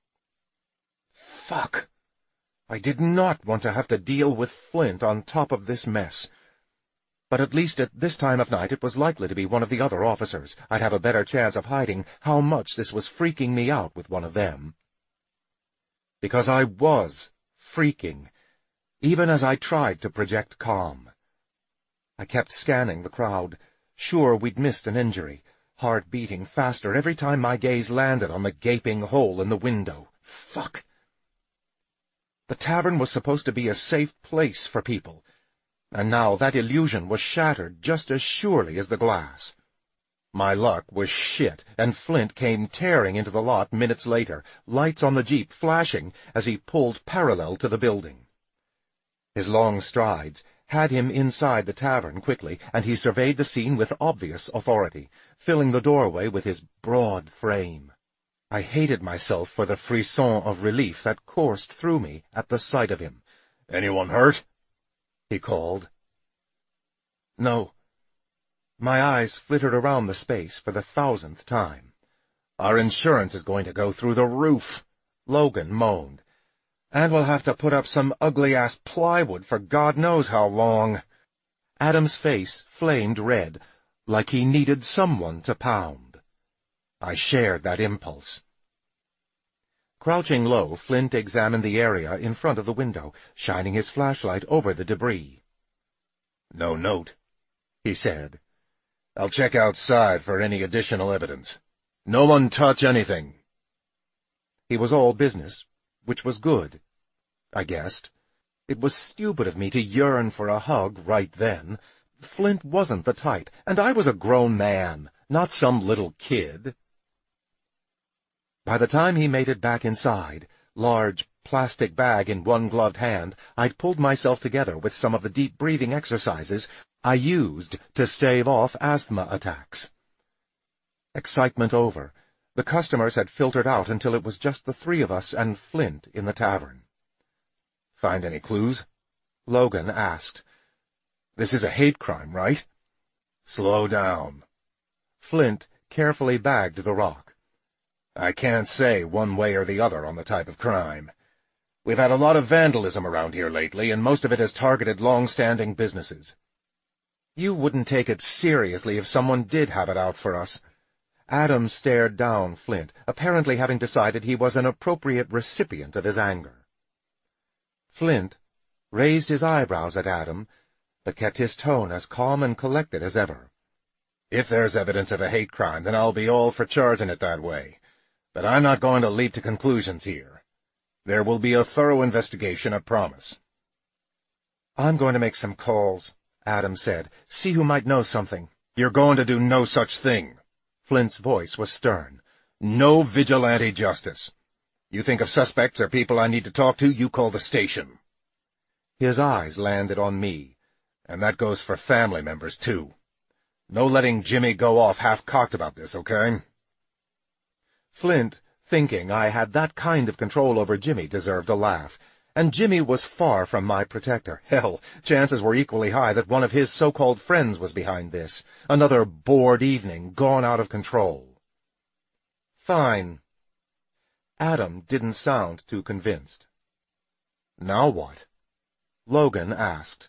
[SPEAKER 3] Fuck. I did not want to have to deal with Flint on top of this mess. But at least at this time of night it was likely to be one of the other officers. I'd have a better chance of hiding how much this was freaking me out with one of them. Because I was freaking, even as I tried to project calm. I kept scanning the crowd, sure we'd missed an injury, heart beating faster every time my gaze landed on the gaping hole in the window. Fuck. The tavern was supposed to be a safe place for people, and now that illusion was shattered just as surely as the glass. My luck was shit, and Flint came tearing into the lot minutes later, lights on the Jeep flashing as he pulled parallel to the building. His long strides, had him inside the tavern quickly, and he surveyed the scene with obvious authority, filling the doorway with his broad frame. I hated myself for the frisson of relief that coursed through me at the sight of him. "Anyone hurt?" he called. No. My eyes flittered around the space for the thousandth time. "Our insurance is going to go through the roof," Logan moaned. "And we'll have to put up some ugly-ass plywood for God knows how long." Adam's face flamed red, like he needed someone to pound. I shared that impulse. Crouching low, Flint examined the area in front of the window, shining his flashlight over the debris. "No note," he said. "I'll check outside for any additional evidence. No one touch anything." He was all business, which was good, I guessed. It was stupid of me to yearn for a hug right then. Flint wasn't the type, and I was a grown man, not some little kid. By the time he made it back inside, large plastic bag in one gloved hand, I'd pulled myself together with some of the deep breathing exercises I used to stave off asthma attacks. Excitement over, the customers had filtered out until it was just the three of us and Flint in the tavern. "Find any clues?" Logan asked. "This is a hate crime, right?" "Slow down." Flint carefully bagged the rock. "I can't say one way or the other on the type of crime. We've had a lot of vandalism around here lately, and most of it has targeted long-standing businesses. You wouldn't take it seriously if someone did have it out for us." Adam stared down Flint, apparently having decided he was an appropriate recipient of his anger. Flint raised his eyebrows at Adam, but kept his tone as calm and collected as ever. "If there's evidence of a hate crime, then I'll be all for charging it that way. But I'm not going to leap to conclusions here. There will be a thorough investigation, I promise." "I'm going to make some calls," Adam said. "See who might know something." "You're going to do no such thing." Flint's voice was stern. "No vigilante justice. You think of suspects or people I need to talk to, you call the station." His eyes landed on me, and that goes for family members, too. No letting Jimmy go off half-cocked about this, okay? Flint, thinking I had that kind of control over Jimmy, deserved a laugh. And Jimmy was far from my protector. Hell, chances were equally high that one of his so-called friends was behind this. Another bored evening gone out of control. "Fine." Adam didn't sound too convinced. "Now what?" Logan asked.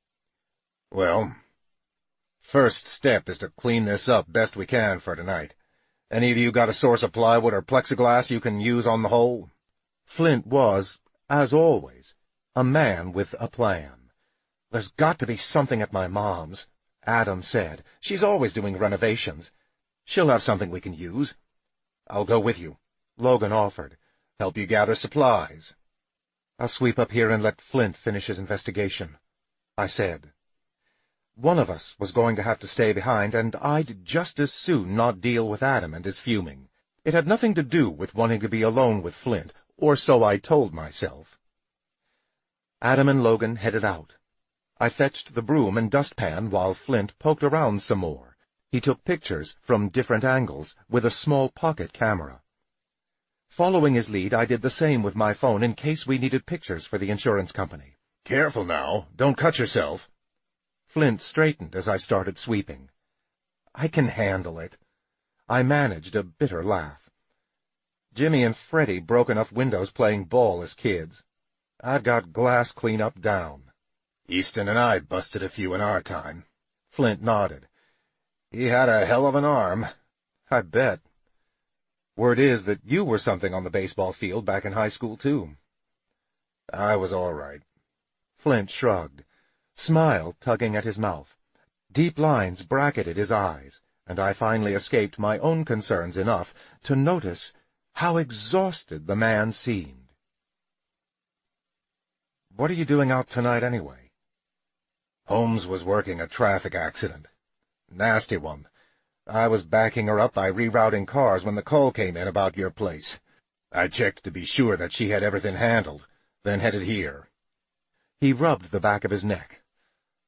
[SPEAKER 3] "Well, first step is to clean this up best we can for tonight. Any of you got a source of plywood or plexiglass you can use on the hole?" Flint was, as always, a man with a plan. "There's got to be something at my mom's," Adam said. "She's always doing renovations. She'll have something we can use." "I'll go with you," Logan offered. "Help you gather supplies." "I'll sweep up here and let Flint finish his investigation," I said. One of us was going to have to stay behind, and I'd just as soon not deal with Adam and his fuming. It had nothing to do with wanting to be alone with Flint, or so I told myself. Adam and Logan headed out. I fetched the broom and dustpan while Flint poked around some more. He took pictures from different angles with a small pocket camera. Following his lead, I did the same with my phone in case we needed pictures for the insurance company. "Careful now, don't cut yourself." Flint straightened as I started sweeping. "I can handle it." I managed a bitter laugh. Jimmy and Freddie broke enough windows playing ball as kids. I've got glass cleanup down. "Easton and I busted a few in our time." Flint nodded. "He had a hell of an arm." "I bet." "Word is that you were something on the baseball field back in high school, too." "I was all right." Flint shrugged, smile tugging at his mouth. Deep lines bracketed his eyes, and I finally escaped my own concerns enough to notice how exhausted the man seemed. "What are you doing out tonight, anyway?" "Holmes was working a traffic accident. Nasty one. I was backing her up by rerouting cars when the call came in about your place. I checked to be sure that she had everything handled, then headed here." He rubbed the back of his neck.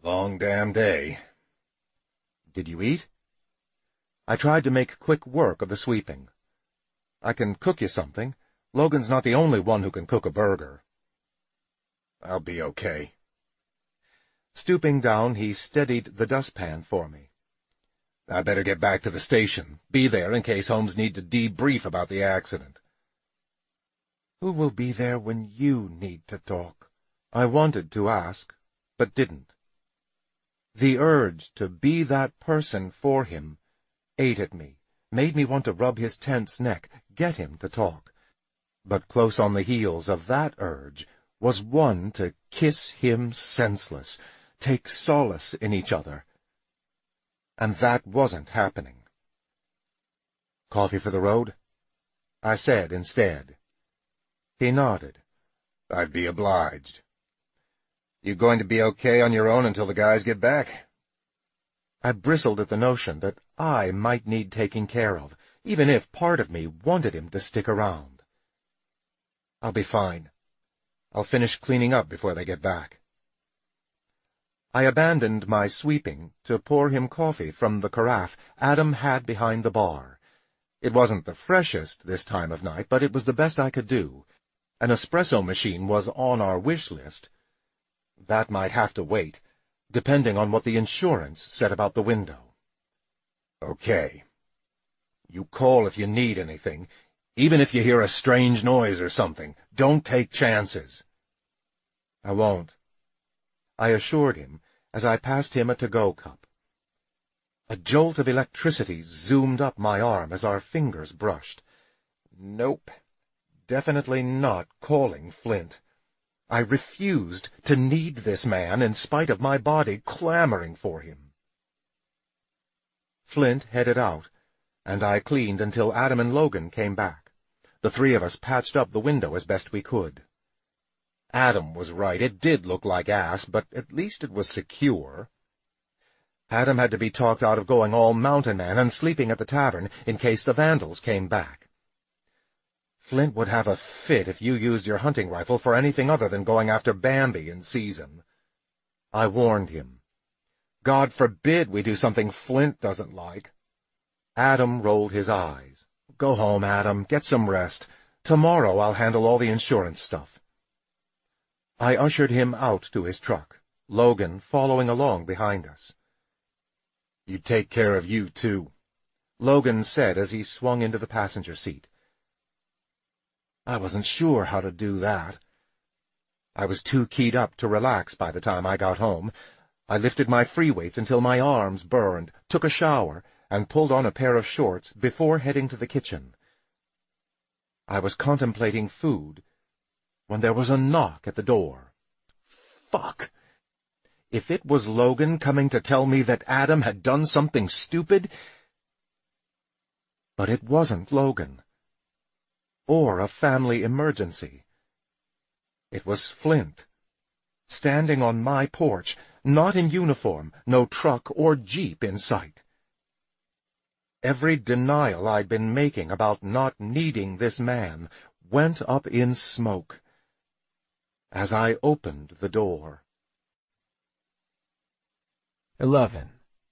[SPEAKER 3] Long damn day. Did you eat? I tried to make quick work of the sweeping. I can cook you something. Logan's not the only one who can cook a burger. I'll be okay. Stooping down, he steadied the dustpan for me. I better get back to the station. Be there in case Holmes need to debrief about the accident. Who will be there when you need to talk? I wanted to ask, but didn't. The urge to be that person for him ate at me, made me want to rub his tense neck, get him to talk. But close on the heels of that urge was one to kiss him senseless, take solace in each other. And that wasn't happening. Coffee for the road? I said instead. He nodded. I'd be obliged. You going to be okay on your own until the guys get back? I bristled at the notion that I might need taking care of, even if part of me wanted him to stick around. I'll be fine. I'll finish cleaning up before they get back. I abandoned my sweeping to pour him coffee from the carafe Adam had behind the bar. It wasn't the freshest this time of night, but it was the best I could do. An espresso machine was on our wish list. That might have to wait, depending on what the insurance said about the window. Okay. You call if you need anything, even if you hear a strange noise or something. Don't take chances. I won't, I assured him as I passed him a to-go cup. A jolt of electricity zoomed up my arm as our fingers brushed. Nope, definitely not calling Flint. I refused to need this man in spite of my body clamoring for him. Flint headed out, and I cleaned until Adam and Logan came back. The three of us patched up the window as best we could. Adam was right. It did look like ass, but at least it was secure. Adam had to be talked out of going all mountain man and sleeping at the tavern in case the vandals came back. Flint would have a fit if you used your hunting rifle for anything other than going after Bambi in season. I warned him. God forbid we do something Flint doesn't like. Adam rolled his eyes. Go home, Adam. Get some rest. Tomorrow I'll handle all the insurance stuff. I ushered him out to his truck, Logan following along behind us. You take care of you, too, Logan said as he swung into the passenger seat. I wasn't sure how to do that. I was too keyed up to relax by the time I got home. I lifted my free weights until my arms burned, took a shower, and pulled on a pair of shorts before heading to the kitchen. I was contemplating food when there was a knock at the door. Fuck! If it was Logan coming to tell me that Adam had done something stupid... But it wasn't Logan. Or a family emergency. It was Flint, standing on my porch, not in uniform, no truck or jeep in sight. Every denial I'd been making about not needing this man went up in smoke as I opened the door.
[SPEAKER 1] Eleven.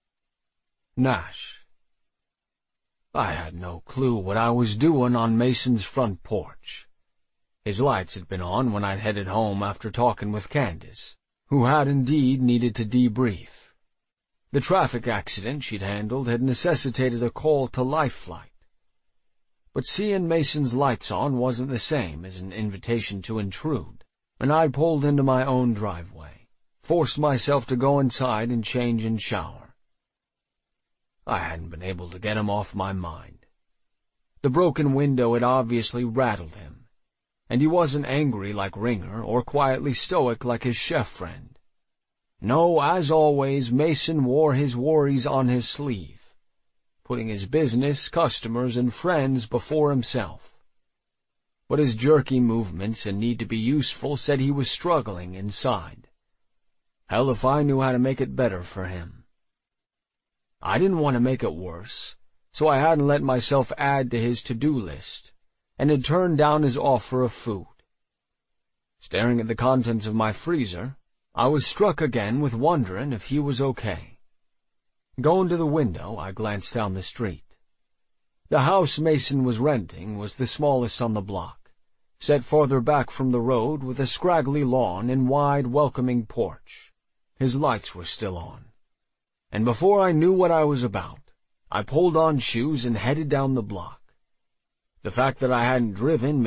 [SPEAKER 1] Nash. I had no clue what I was doing on Mason's front porch. His lights had been on when I'd headed home after talking with Candace, who had indeed needed to debrief. The traffic accident she'd handled had necessitated a call to Life Flight. But seeing Mason's lights on wasn't the same as an invitation to intrude, and I pulled into my own driveway, forced myself to go inside and change and shower. I hadn't been able to get him off my mind. The broken window had obviously rattled him, and he wasn't angry like Ringer or quietly stoic like his chef friend. No, as always, Mason wore his worries on his sleeve, putting his business, customers, and friends before himself. But his jerky movements and need to be useful said he was struggling inside. Hell if I knew how to make it better for him. I didn't want to make it worse, so I hadn't let myself add to his to-do list, and had turned down his offer of food. Staring at the contents of my freezer, I was struck again with wondering if he was okay. Going to the window, I glanced down the street. The house Mason was renting was the smallest on the block, set farther back from the road with a scraggly lawn and wide, welcoming porch. His lights were still on. And before I knew what I was about, I pulled on shoes and headed down the block. The fact that I hadn't driven